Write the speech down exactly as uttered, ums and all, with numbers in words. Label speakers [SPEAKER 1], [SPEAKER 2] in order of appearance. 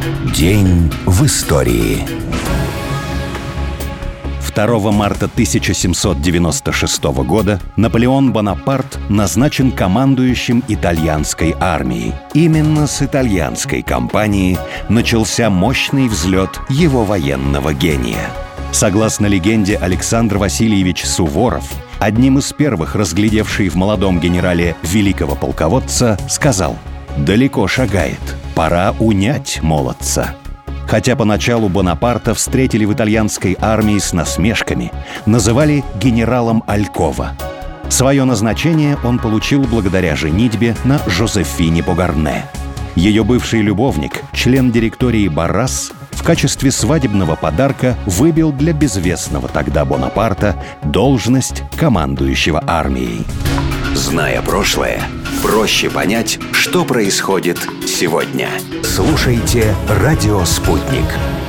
[SPEAKER 1] День в истории.
[SPEAKER 2] второго марта тысяча семьсот девяносто шестого года Наполеон Бонапарт назначен командующим итальянской армией. Именно с итальянской кампании начался мощный взлет его военного гения. Согласно легенде, Александр Васильевич Суворов, одним из первых разглядевший в молодом генерале великого полководца, сказал: «Далеко шагает, пора унять молодца». Хотя поначалу Бонапарта встретили в итальянской армии с насмешками, называли генералом Алькова. Свое назначение он получил благодаря женитьбе на Жозефине Богарне. Ее бывший любовник, член директории Баррас, в качестве свадебного подарка выбил для безвестного тогда Бонапарта должность командующего армией.
[SPEAKER 1] Зная прошлое, проще понять, что происходит сегодня. Слушайте «Радио Спутник».